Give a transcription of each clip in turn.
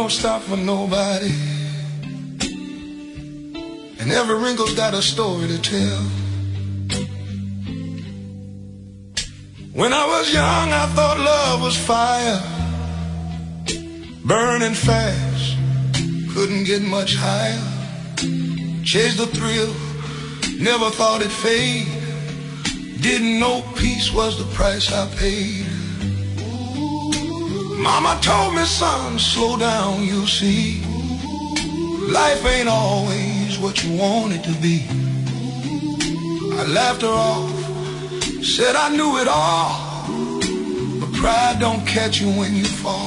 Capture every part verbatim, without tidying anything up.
don't stop for nobody, and every wrinkle's got a story to tell. When I was young, I thought love was fire, burning fast, couldn't get much higher. Chased the thrill, never thought it'd fade. Didn't know peace was the price I paid. Mama told me, son, slow down, you'll see. Life ain't always what you want it to be. I laughed her off, said I knew it all, but pride don't catch you when you fall.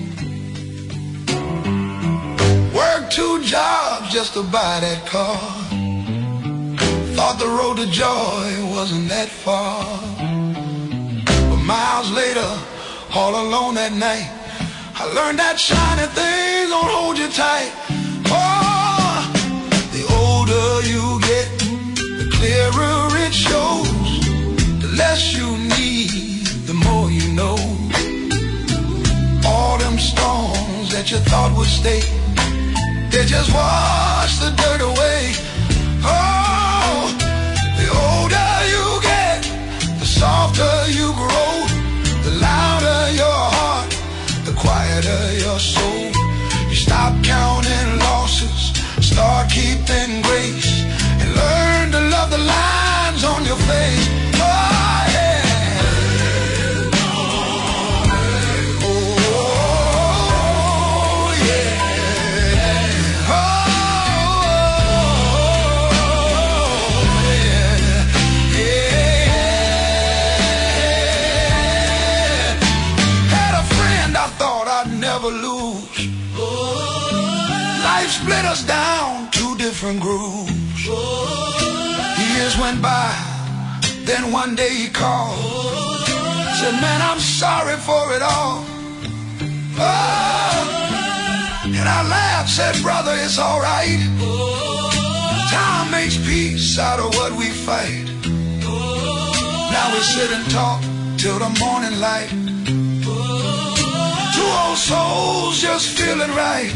Worked two jobs just to buy that car. Thought the road to joy wasn't that far. But miles later, all alone at night, I learned that shiny things don't hold you tight. Oh, the older you get, the clearer it shows. The less you need, the more you know. All them storms that you thought would stay, they just wash the dirt away. Oh, the older you get, the softer you grow. The louder your heart, the quieter your soul. You stop counting losses, start keeping grace, and learn to love the lines on your face. Oh, yeah. Lose. Life split us down two different grooves. Years went by, then one day he called, said, man, I'm sorry for it all. Oh, and I laughed, said, brother, it's all right. Time makes peace out of what we fight. Now we sit and talk till the morning light. Two old souls just feeling right.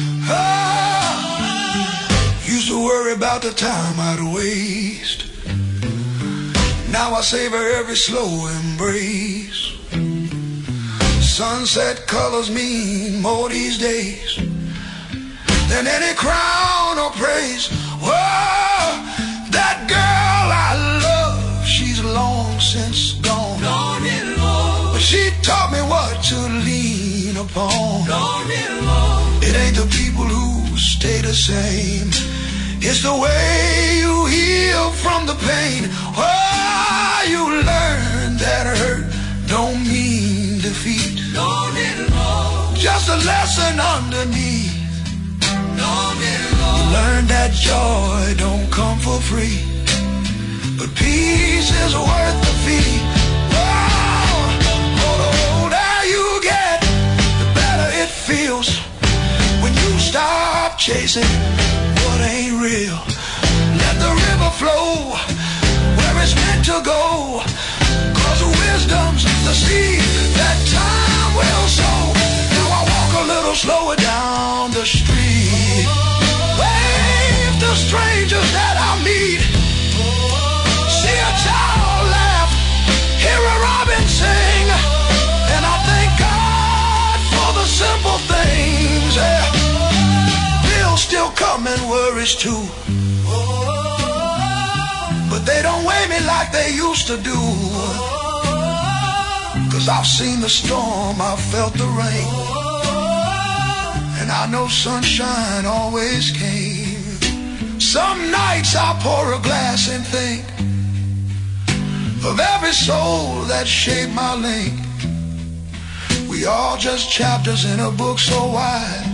Ah, used to worry about the time I'd waste. Now I savor every slow embrace. Sunset colors mean more these days than any crown or praise. Whoa, that girl I love, she's long since gone. Gone in love. But she taught me what to lean upon. Gone in love. It ain't the people who stay the same, it's the way you heal from the pain. Oh, you learn that hurt don't mean defeat. Gone in love. Just a lesson underneath. Gone in love. You learn that joy don't come for free, but peace is worth the fee. Feels when you stop chasing what ain't real. Let the river flow where it's meant to go, 'cause wisdom's the seed that time will sow. Now I walk a little slower down the street, wave to strangers that I meet, see a child laugh, hear a robin sing, and I thank God for the simple things. Yeah. Bills still coming, worries too, but they don't weigh me like they used to do. 'Cause I've seen the storm, I've felt the rain, and I know sunshine always came. Some nights I pour a glass and think of every soul that shaped my link. We all just chapters in a book so wide,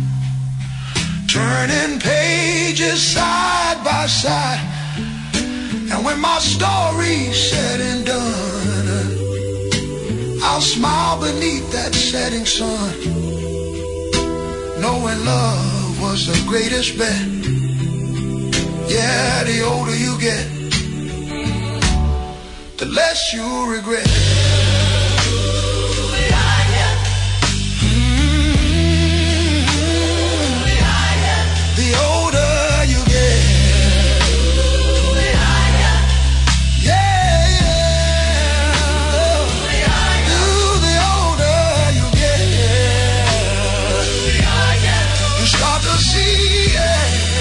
turning pages side by side. And when my story's said and done, I'll smile beneath that setting sun, knowing love was the greatest bet. Yeah, the older you get, the less you regret. start to see, yeah.